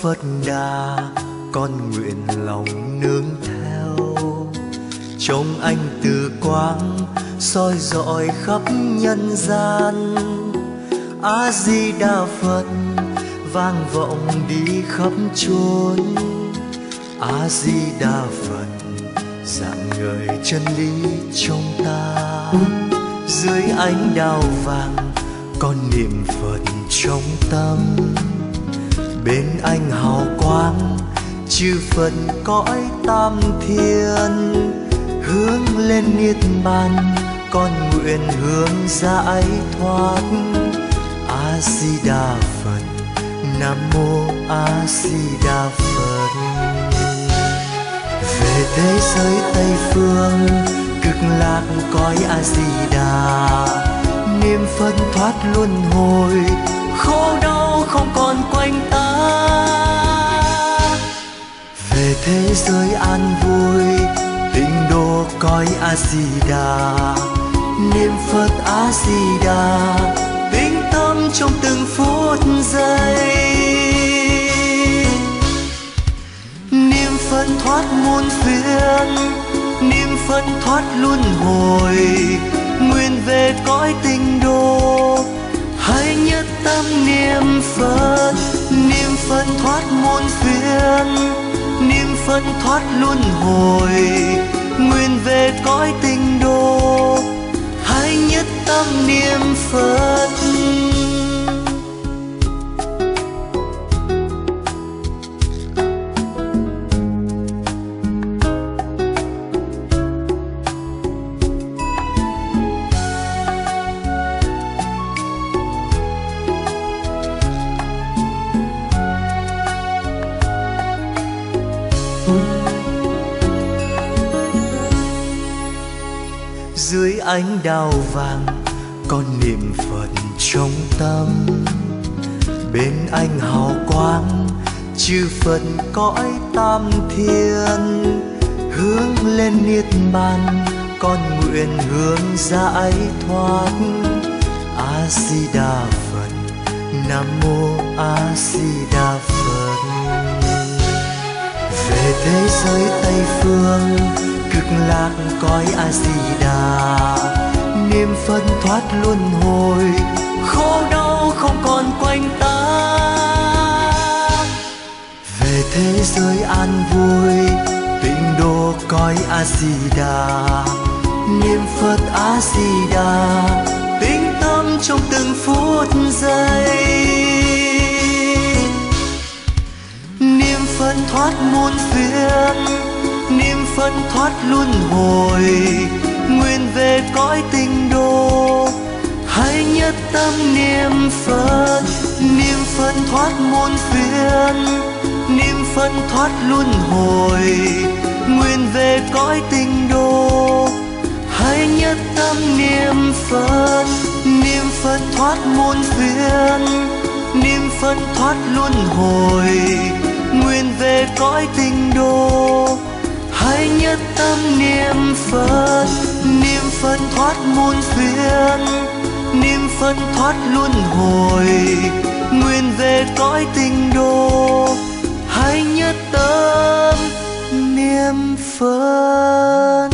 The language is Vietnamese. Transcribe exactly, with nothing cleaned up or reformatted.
Phật Đà, con nguyện lòng nương theo. Trông anh từ quang soi rọi khắp nhân gian. A Di Đà Phật vang vọng đi khắp chốn. A Di Đà Phật dạng người chân lý trong ta. Dưới ánh đào vàng con niệm Phật trong tâm. Bên anh hào quang chư Phật cõi tam thiên. Hướng lên niết bàn con nguyện hướng giải thoát. A Di Đà Phật, Nam mô A Di Đà Phật. Về thế giới Tây phương cực lạc cõi A Di Đà. Niệm Phật thoát luân hồi, khổ đau không còn quanh ta. Về thế giới an vui, tịnh độ cõi A Di Đà. Niệm Phật A Di Đà, tĩnh tâm trong từng phút giây. Niệm Phật thoát muôn phiền, niệm Phật thoát luân hồi. Nguyện về cõi tịnh độ, hãy nhất tâm niệm Phật. Niệm Phật thoát muôn phiền, niệm Phật thoát luân hồi. Nguyện về cõi tịnh độ, hãy nhất tâm niệm Phật. Dưới ánh đào vàng con niệm Phật trong tâm. Bên anh hào quang chư Phật cõi tam thiên. Hướng lên niết bàn con nguyện hướng giải thoát. A Di Đà Phật, Nam mô A Di Đà Phật. Về thế giới Tây phương cực lạc cõi A Di Đà. Niệm Phật thoát luân hồi, khổ đau không còn quanh ta. Về thế giới an vui, tịnh độ cõi A Di Đà. Niệm Phật A Di Đà, tĩnh tâm trong từng phút giây. Niệm Phật thoát muôn phiền, niệm Phật thoát luân hồi. Nguyện về cõi tịnh độ, hãy nhất tâm niệm Phật. Niệm Phật thoát muôn phiền, niệm Phật thoát luân hồi. Nguyện về cõi tịnh độ, hãy nhất tâm niệm Phật. Niệm Phật thoát muôn phiền, niệm Phật thoát luân hồi. Nguyện về cõi tịnh độ, hãy nhất tâm niệm Phật. Niệm Phật thoát muôn phiền, niệm Phật thoát luân hồi. Nguyện về cõi tịnh độ, hãy nhất tâm niệm Phật.